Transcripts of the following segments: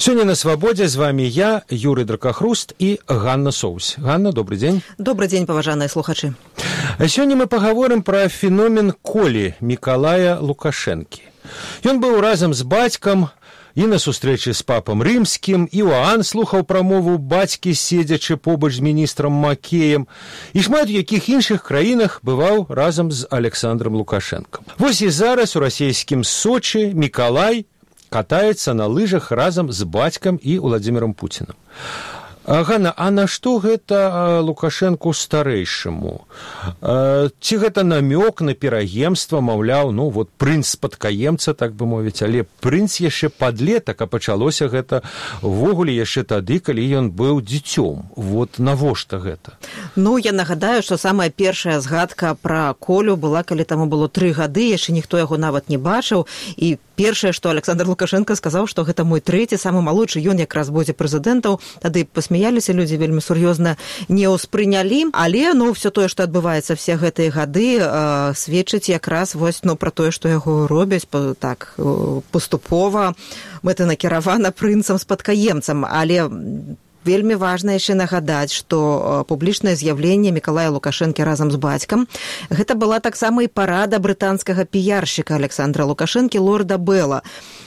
Сегодня на «Свободе» с вами я, Юрий Дракохруст и Ганна Соус. Ганна, добрый день. Добрый день, поважаныя слухачы. Сегодня мы поговорим про феномен Коли Миколая Лукашенки. Ён быў разам з бацькам і на сустрэчы з папам рымскім, Іоанн слухаў прамову бацькі, седзячы побач з міністрам Макеем, і шмат у якіх іншых краінах бываў разам з Александром Лукашенком. Вось і зараз у расійскім Сочи Миколай катаецца на лыжах разам з бацькам і Владимиром Путиным. Ганна, а на што гэта Лукашенку старэйшаму? Ці гэта намёк на пераемства, маўляў, прынц спадкаемца, так бы мовіць, але прынц яшчэ падлетак, а пачалося гэта ввогуле яшчэ тады, калі ён быў дзіцём. Навошта гэта? Я нагадаю, што самая першая згадка пра Колю была, калі таму было 3 гады, яшчэ ніхто яго нават не бачыў, і першае, што Александр Лукашенко сказаў, што гэта мой 3-й, самы малодшы, ён якраз будзе прэзідэнтаў, тады пасмяяліся людзі, вельмі сур'ёзна не ўспрынялі, але ўсё тое, што адбываецца все гэтыя гады, сведчыць якраз пра тое, што яго робяць так паступова, мэтанакіравана прынцам-спадкаемцам, але вельмі важна яшчэ нагадаць, што публічнае з'яўленне Миколая Лукашэнкі разам з бацькам гэта была таксама і парада брытанскага піяршчыка Александра Лукашэнкі, лорда Белла.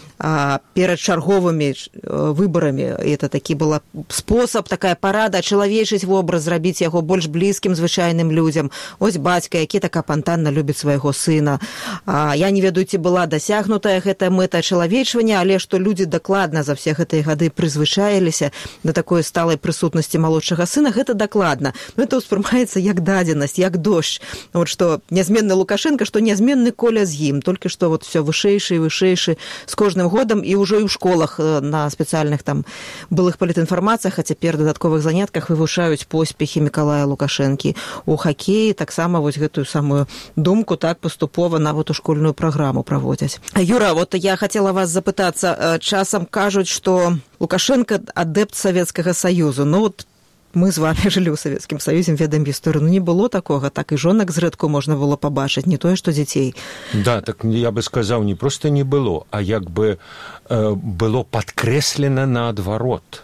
Перад чарговымі выбарамі это такі была спосаб, такая парада чалавечыць вобраз, зрабіць яго больш блізкім звычайным людзям. Ось бацька, які так апантанна любіць свайго сына. Я не ведаю, ці была дасягнутая гэтая мэта чалавечвання, але што людзі дакладна за все гэтыя гады прызвычаіліся да такой сталай прысутнасці малодшага сына, гэта дакладна. Это ўспрымаецца як дадзенасць, як дождж. Што нязменны Лукашенко, што нязменны Коля з ім, толькі што все вышэйшы і вышэйшы з кожным годам, і ўжо і ў школах на спецыяльных там былых палітінфармацыях, а цяпер дадатковых занятках вывучаюць поспехі Миколая Лукашэнкі у хакеі, таксама гэтую самую думку так паступова нават у школьную праграму праводзяць. Юра, я хацела вас запытацца, часам кажуць, што Лукашенко адэпт Савецкага Саюзу. Мы з вами жылі ў Савецкім Саюзе, ведаем гісторыю. Не было такога, так і жонак зрэдку можна было пабачыць, не тое, што дзяцей. Да, так я бы сказаў, не проста не было, а як бы было падкрэслена наадварот.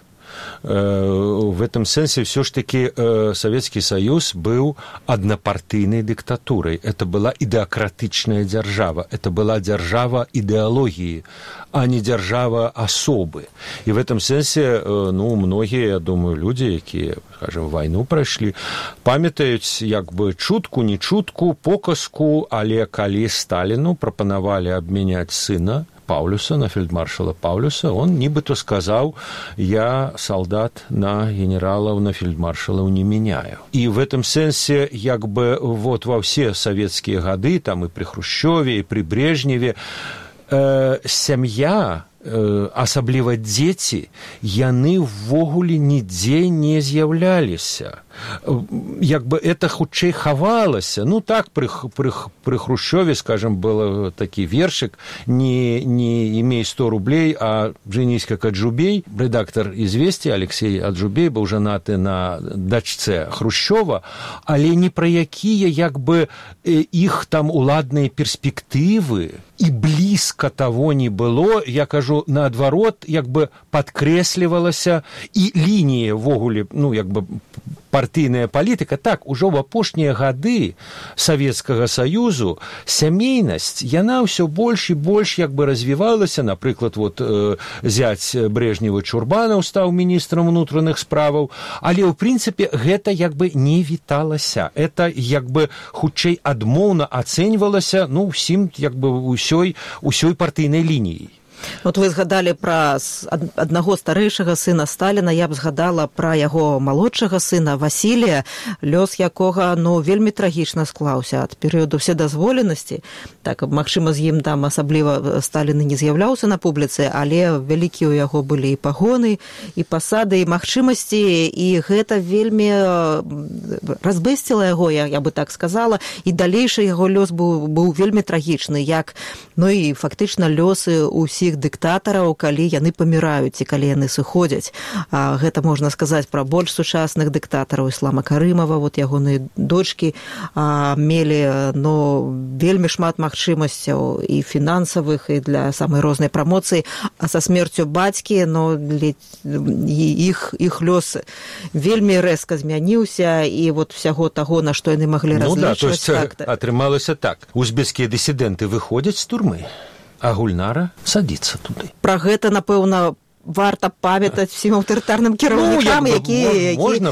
В этом сенсе все ж таки Советский Союз был однопартийной диктатурой. Это была идеократичная держава. Это была держава идеологии, а не держава особы. И в этом сенсе, многие, я думаю, люди, які, скажем, войну пройшли, памятаюць як бы чутку, не чутку, показку, але калі Сталину прапанавалі абмяняць сына Паулюса, на фельдмаршала Паулюса, он нібыто сказал: я солдат на генералов, на фельдмаршалов не меняю. И в этом сенсе, як бы во все советские годы, там и при Хрущеве, и при Брежневе, сям'я, асабліва дзеці, яны ввогуле нідзе не з'яўляліся. Як бы это хутчэй хавалася. Так, при Хрущеве, скажем, был такий вершик: не имей 100 рублей, а женись как Аджубей. Редактор «Известий» Алексей Аджубей был жанаты на дачце Хрущева, але ні пра якія як бы іх там уладныя перспектывы і блізка того не было. Я кажу, наадварот, як бы падкрэслівалася і лінія ввогуле, як бы партыйная палітыка. Так, ужо ў апошнія гады Савецкага Саюзу сямейнасць, яна ўсё больш і больш як бы развівалася. Напрыклад, зяць Брежнева Чурбанаў стаў міністрам унутраных справаў, але ў прынцыпе гэта як бы не віталася. Это як бы хутчэй адмоўна ацэньвалася ўсім як бы ўсёй партыйнай лініяй. Вы згадалі пра аднаго старэйшага сына Сталіна, я б згадала пра яго малодшага сына Васілія, лёс якога вельмі трагічна склаўся ад перыяду вседазволенасці. Так, магчыма, з ім там асабліва Сталін не з'яўляўся на публіцы, але вялікія ў яго былі і пагоны, і пасады, і магчымасці, і гэта вельмі разбэсціла яго, я бы так сказала, і далейшы яго лёс быў вельмі трагічны, як і фактычна лёсы ўсіх усіх дыктатараў, калі яны паміраюць і калі яны сыходзяць. Гэта можна сказаць пра больш сучасных дыктатараў. Іслама Карымава, вот ягоныя дочкі мелі вельмі шмат магчымасцяў і фінансавых, і для самай рознай прамоцыі. А са смерцю бацькі іх лёс вельмі рэзка змяніўся, і вот усяго таго, на што яны маглі разлічваць. То есть атрымалася так. Узбекскія дысідэнты выходзяць з турмы, а Гульнара садзіцца туды. Пра гэта, напэўна, варта памятаць всім аўтарытарным кіраўнікам, якія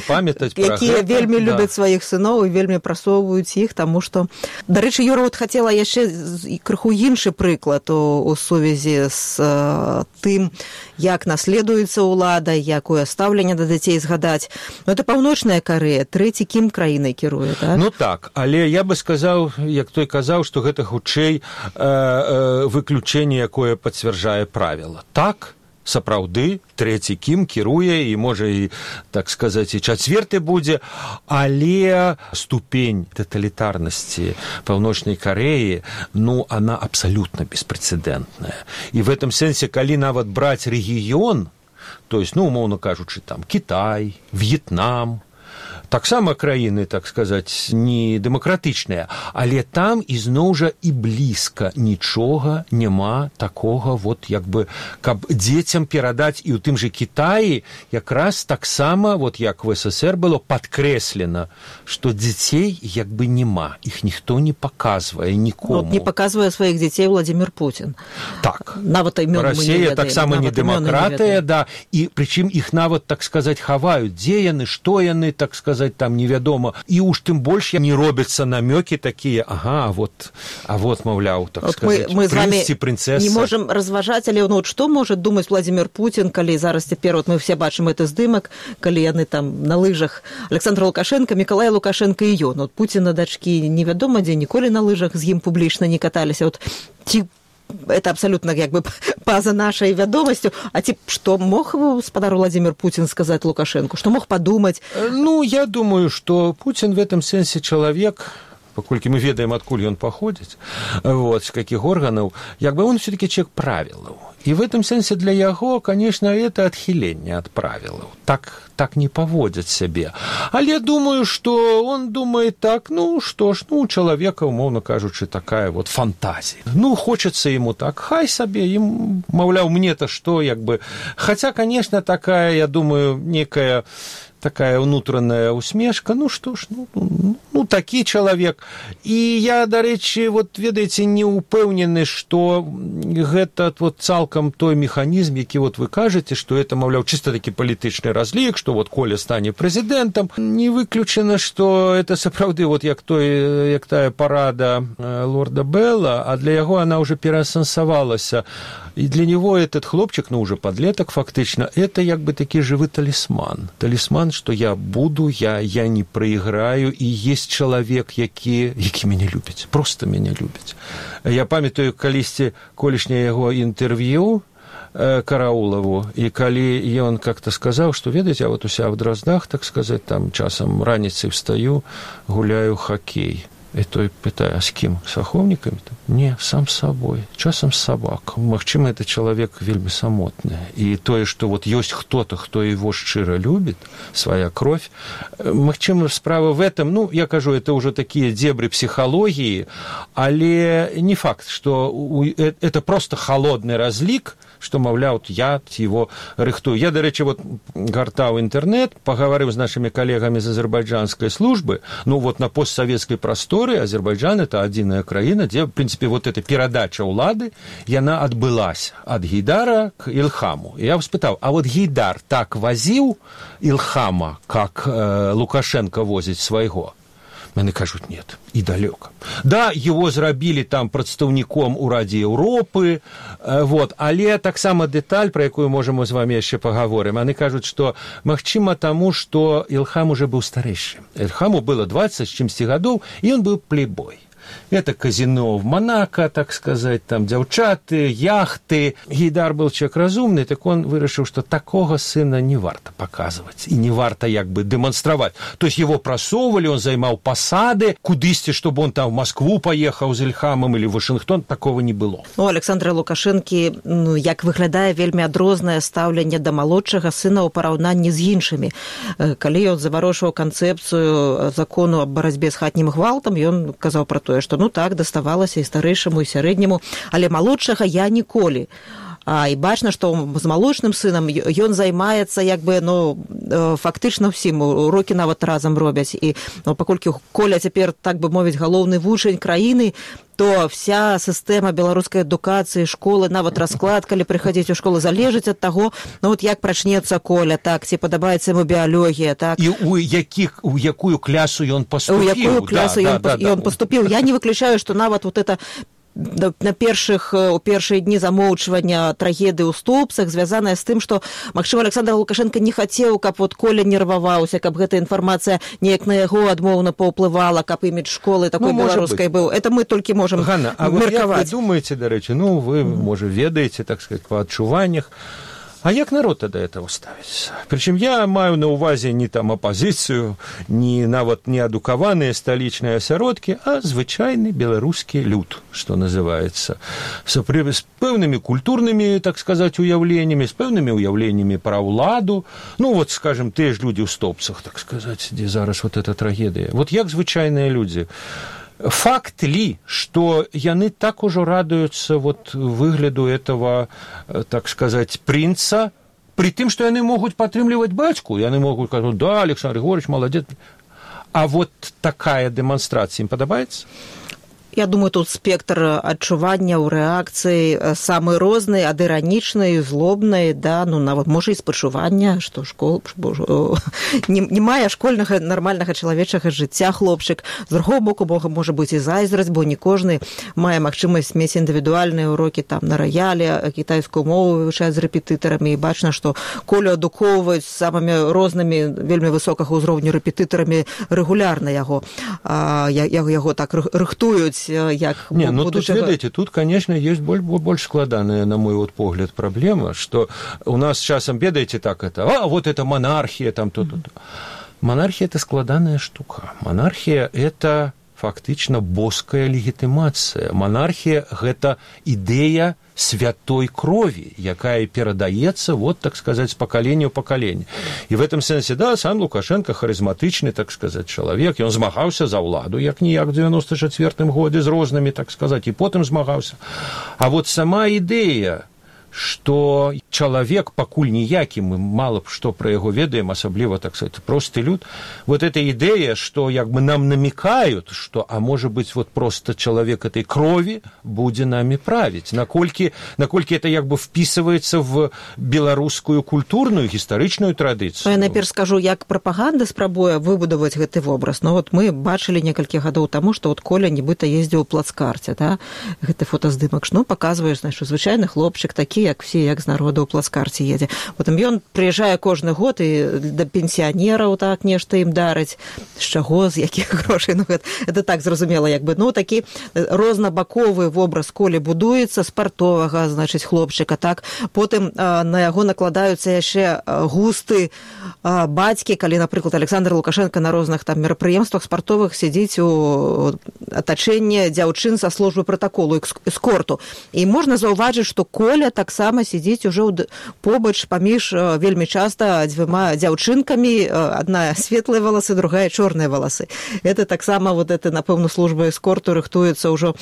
вельмі любяць сваіх сыноў і вельмі прасоўваюць іх, таму што... Дарэчы, Юра, вот хацела яшчэ крыху іншы прыклад у сувязі з тым, як наследуецца ўлада, якое стаўленне да дзяцей згадаць. Это Паўночная Карэя, трэці кім краінай кіруе, так? Ну так, але я бы сказаў, як той казаў, што гэта хутчэй выключэнне, якое пацвярджае правіла. Так, сапраўды, трэці кім кіруе, і, можа, і, так сказаць, і чацверты будзе, але ступень тоталітарнасці Паўночнай Карэі, она абсалютна беспрэцэдэнтная. І в этом сэнсе, калі нават браць рэгіён, то есть, умоўна кажучы, там, Кітай, В'етнам, таксама краіны, так сказаць, не дэмакратычныя, але там ізноў жа і блізка нічога няма такога, вот, як бы, каб дзецям перадаць, і ў тым жа Кітаі якраз таксама, вот, як в СССР было падкрэслена, што дзяцей як бы няма, іх ніхто не паказвае нікому. Не паказвае сваіх дзяцей Владзімір Пуцін. Так. Нават імёны мы не ведаем. Расія таксама не дэмакратыя, да, і прычым іх нават, так сказаць, хаваюць, дзе яны, што яны, так сказаць, там невядома, і уж тым больш не робяцца намёкі такія, маўляў, так сказаць, прынц ці прынцэса. Не можам разважаць, але што можа думаць Владзімір Пуцін, калі зараз цяпер, мы все бачым гэты здымак, калі яны там на лыжах Александр Лукашенко, Мікалай Лукашенко і ён. Пуціна дачкі невядома дзе, ніколі на лыжах з ім публічна не каталіся. Ці это абсолютно как бы поза нашей вядомасцю. А что мог спадар Владимир Путин сказать Лукашенко? Что мог подумать? Я думаю, что Путин в этом сенсе человек, паколькі мы ведаем, адкуль ён паходзіць, з каких органаў, як бы он все-таки человек правілаў. И в этом сенсе для яго, конечно, это отхиление от правил. Так не поводят себе. Але я думаю, что он думает так, что ж, у человека, умовно кажучи, такая вот фантазия. Хочется ему так, хай себе, им, мовляв, мне-то что, як бы. Хотя, конечно, такая, я думаю, некая такая внутренняя усмешка, что ж, такі чалавек. І я, дарэчы, ведаеце, не упэўнены, што гэта цалкам той механізм, які вы кажаце, што это, маўляў, чыста такі палітычны разлік, што Коля стане прэзідэнтам. Не выключана, што это сапраўды як тая парада лорда Белла, а для яго она уже пераасэнсавалася. И для него этот хлопчик, уже подлеток фактично, это як бы такі жывы талісман. Талісман, что я буду, я не проиграю, и есть человек, які мяне любіць, просто мяне любіць. Я памятаю калісьці колішняе яго інтэрв'ю Караулову, и калі ён как-то сказал, что, ведаеце, я у себя в Дроздах, так сказать, там часам раніцай встаю, гуляю хоккей. И той пытаю, а с кем? С аховниками? Не, сам с собой. Часам с собак. Магчыма, это человек вельмі самотны. И тое, что есть кто-то, кто его шчыра любит, своя кровь. Магчыма, справа в этом, я кажу, это уже такие дебри психологии, але не факт, что это просто холодный разлик, что, маўляў, я его рыхтую. Я, дарэчы, гартаў інтэрнэт, пагаварыў з нашими коллегами з азербайджанской службы, на постсоветской просторе Азербайджан – это адзіная краіна, где, в принципе, эта перадача ўлады, яна адбылася ад Гейдара к Ілхаму. И я спытаў, а Гейдар так возил Ілхама, как Лукашенко возить свайго? Яны кажуць, нет, и далеко. Да, его зрабілі там прадстаўніком у Раде Европы, але таксама дэталь, про якую можем мы з вами яшчэ паговорым. Яны кажуць, што магчыма таму, што Ілхам уже быў старэйшы. Ілхаму было 20 з чымсьці гадоў, і ён быў плейбой. это казино в Монако, так сказать, там дзяўчаты, яхты. Гейдар был человек разумный, так он вырашыў, что такого сына не варто показывать и не варто як бы демонстровать. То есть его просовывали, он займал посады, кудысьці, чтобы он там в Москву поехал з Ільхамом или в Вашингтон, такого не было. У Александра Лукашэнкі, як выглядае вельмі адрознае стаўленне да малодшага сына ў параўнанні з іншымі. Калі ён заварочваў канцэпцыю закону аб барацьбе з хатнім гвалтам, ён казаў пра тое, што так, даставалася і старэйшаму, і сярэдняму, але малодшага я ніколі. І бачна, што з малодшым сынам ён займаецца як бы, фактычна ўсім, урокі нават разам робяць. І паколькі Коля цяпер, так бы мовіць, галоўны вучань краіны, то вся сістэма беларускай адукацыі, школы, нават расклад, калі прыходзіць у школу, залежыць ад таго, як прачнецца Коля, так, ці падабаецца яму біялогія, так. І у якую клясу ён паступіў. У якую клясу ён паступіў. Я не выключаю, што нават это у першыя дні замоўчвання трагедыі ў Ступцах звязаная з тым, што, магчыма, Александр Лукашенко не хацеў, каб Коля нерваваўся, каб гэта інфармацыя неяк на яго адмоўна паўплывала, каб імідж школы такой беларускай быў. Это мы толькі можам меркаваць. А вы як вы думаеце, дарэчы, вы, можа, ведаеце, так сказать, па адчуваннях, а як народ тогда этого ставіць? Причем я маю на увазе не там апозіцыю, не нават не адукаваныя сталічныя асяродкі, а звычайны беларускі люд, что называется, с пэўнымі культурнымі, так сказать, уяўленнямі, с пэўнымі уяўленнямі пра ўладу. Скажем, тыя ж людзі ў Стопцах, так сказать, дзе зараз эта трагедыя. Як звычайныя людзі. Факт ли, что яны так уже радуются выгляду этого, так сказать, принца, при том, что яны могут падтрымліваць бацьку, яны могут сказать, да, Александр Григорьевич, молодец. А такая демонстрация им падабаецца? Я думаю, тут спектр адчування ў рэакцыі самы розны, ад іранічнай, злобнай, нават можа і спачування, што не мае школьнага нармальнага чалавечага жыцця хлопчык. З другого боку, можа быць і зайздрасць, бо не кожны мае магчымасць мець індывідуальныя урокі там на раяле, кітайскую мову вывучаць з рэпетытарамі, і бачна, што Колю адукоўваюць самымі рознымі, вельмі высокага ўзроўню рэпетытарамі рэгулярна яго так рыхтуюць. Тут, ведаете, тут, конечно, есть больше складанная, на мой погляд, проблема, что у нас часом, ведаете, так это монархия, там то-то. Монархия – это складанная штука. Монархия – это фактично боская легітымацыя. Монархия – это идея святой крови, якая перадаецца, так сказать, с поколения в поколение. И в этом смысле, сам Лукашенко харизматичный, так сказать, человек, и он змагаўся за ўладу, як-ніяк в 94-м годзе з рознымі, так сказать, и потым змагаўся. А сама идея, что человек, пакуль ніякі, мы мало что про яго ведаем, асабліва, так сказать, просты люд, эта идея, что нам намекают, что, а может быть, просто человек этой крови будзе нами править. Наколькі это вписывается в беларускую культурную, гістарычную традыцыю. Я найперш скажу, як прапаганда спрабуе выбудаваць гэты вобраз. Мы бачылі некалькі гадоў таму, што Коля нібыта ездзіў у плацкарце, гэты фотаздымак, паказвае, звычайны хлопчык такі, як все, як з народу ў плацкарце едзе. Потым ён прыязджае кожны год і да пенсіянераў так нешта ім дарыць. З чаго, з якіх грошай? Это так зразумела, такі рознабаковы вобраз Колі будуецца, спартовага, хлопчыка, так. Потым на яго накладаюцца яшчэ густы бацькі, калі, напрыклад, Александр Лукашенко на розных там мерапрыемствах спартовых сядзіць у атачэнні дзяўчын са службы пратаколу, эскорту. І можна заўважыць, што Коля таксама сидзіць уже побач паміж вельмі часта дзвюма дзяўчынкамі, одна светлыя валасы, другая чорныя валасы. Это таксама это, напэўна, служба эскорту рыхтуецца ўжо,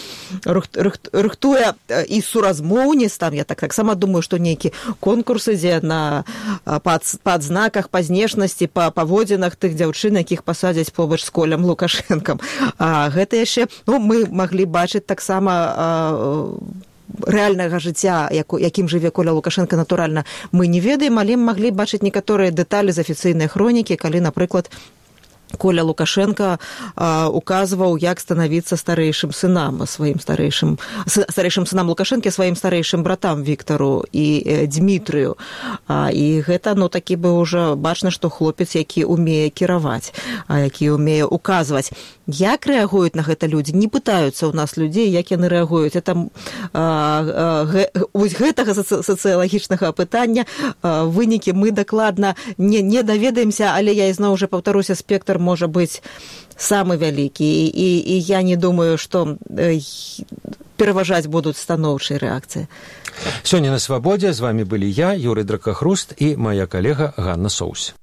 рыхтуе і суразмоўніц, там я таксама думаю, што нейкі конкурс ідзе па адзнаках, па знешнасці, па паводзінах тых дзяўчын, якіх пасадзяць побач з Колем Лукашэнкам. А гэта яшчэ, мы маглі бачыць таксама рэальнага жыцця, якім жыве Коля Лукашенко, натуральна, мы не ведаем, але маглі бачыць некаторыя дэталі з афіцыйнай хронікі, калі, напрыклад, Коля Лукашенко указываў, як становіцца старэйшым сынам, сваім старэйшым сынам Лукашэнкі, сваім старэйшым братам Віктару і Дмітрыю. І гэта, такі быў ужо бачна, што хлопец, які умее кіраваць, які умее указваць. Як рэагуюць на гэта людзі? Не пытаюцца ў нас людзей, як яны рэагуюць. Вось гэтага сацыялагічнага пытання вынікі мы дакладна не даведаемся, але я ізноў жа паўтаруся, спектр можа быць самы вялікі, і я не думаю, што пераважаць будуць станоўчыя рэакцыі. Сёння на Свабодзе з вами былі я, Юрый Дракахруст, і моя калега Ганна Соус.